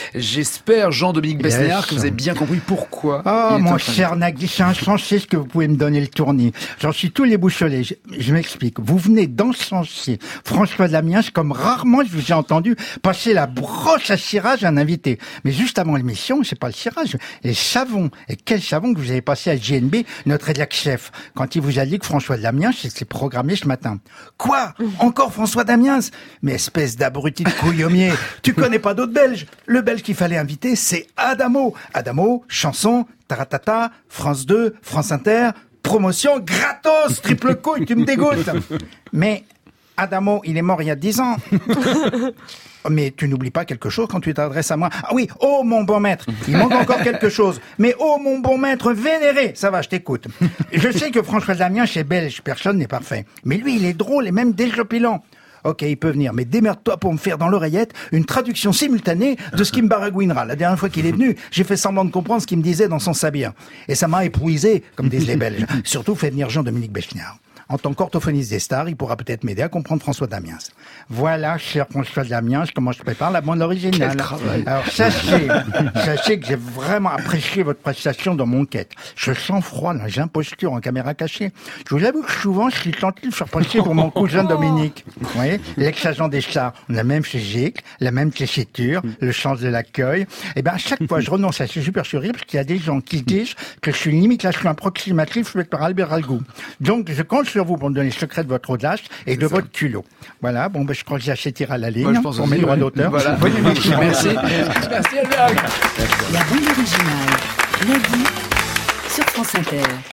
J'espère, Jean-Dominique Besnéard, que vous avez bien compris pourquoi. Oh, mon cher Nagui, c'est insensé ce que vous pouvez me donner le tournis. J'en suis tous les boucholés. Je m'explique. Vous venez d'encenser François Damiens comme rarement je vous ai entendu passer la brosse à cirage à un invité. Mais juste avant l'émission, c'est pas le cirage, les savons. Et quel savon que vous avez passé à JNB, notre rédac-chef, quand il vous a dit que François Damiens s'était programmé ce matin. Quoi? Encore François Damiens? Mais espèce d'abruti de couillommier, tu connais pas d'autres Belges? Le Belge qu'il fallait inviter, c'est Adamo. Adamo, chanson, taratata, France 2, France Inter, promotion gratos, triple couille, tu me dégoûtes. Mais Adamo, il est mort il y a 10 ans. Mais tu n'oublies pas quelque chose quand tu t'adresses à moi. Ah oui, oh mon bon maître, il manque encore quelque chose. Mais oh mon bon maître vénéré, ça va, je t'écoute. Je sais que François Damiens, chez Belge, personne n'est parfait. Mais lui, il est drôle et même désopilant. Ok, il peut venir, mais démerde-toi pour me faire dans l'oreillette une traduction simultanée de ce qui me baragouinera. La dernière fois qu'il est venu, j'ai fait semblant de comprendre ce qu'il me disait dans son sabien. Et ça m'a épuisé, comme disent les Belges. Surtout fait venir Jean-Dominique Besnéard. En tant qu'orthophoniste des stars, il pourra peut-être m'aider à comprendre François Damiens. Voilà, cher François Damiens, comment je prépare la bande originale. Alors, sachez que j'ai vraiment apprécié votre prestation dans mon quête. Je sens froid, là, j'ai imposture en caméra cachée. Je vous avoue que souvent, je suis tenté de faire passer pour mon cousin Dominique. Vous voyez, l'ex-agent des stars. On a même chez Gic, la même tessiture, le sens de l'accueil. Et ben, à chaque fois, je renonce à ces supercheries parce qu'il y a des gens qui disent que je suis une imitation approximative faite par Albert Algou. Donc, je compte sur vous pour me donner le secret de votre audace et de votre culot. Voilà, bon, ben, je crois que j'ai assez tiré à la ligne. Je pense pour mes droits d'auteur. Voilà. Merci. Merci, Albert. La bande originale, Nagui, sur France Inter.